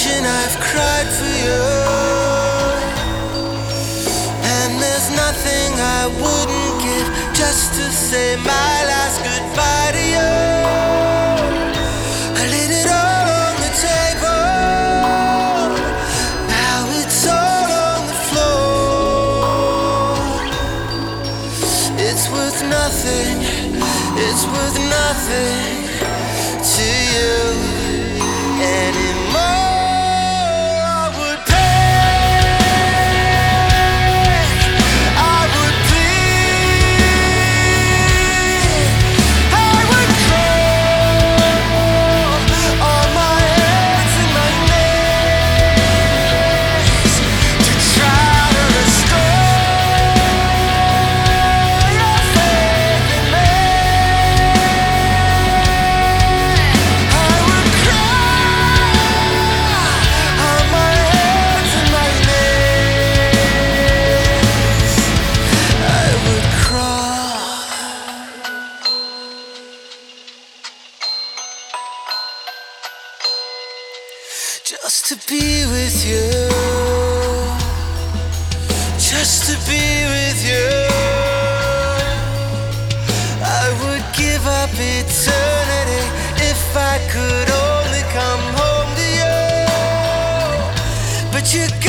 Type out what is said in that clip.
ocean, I've cried for you, and there's nothing I wouldn't give just to say my last goodbye to you. I laid it all on the table, now it's all on the floor. It's worth nothing, it's worth nothing to you anymore. I would beg, I would plead, I would crawl on my hands and my knees to try to restore your faith in me. I would crawl on my hands and my knees. I would crawl just to be with you, just to be with you. I would give up eternity if I could only come home to you, but you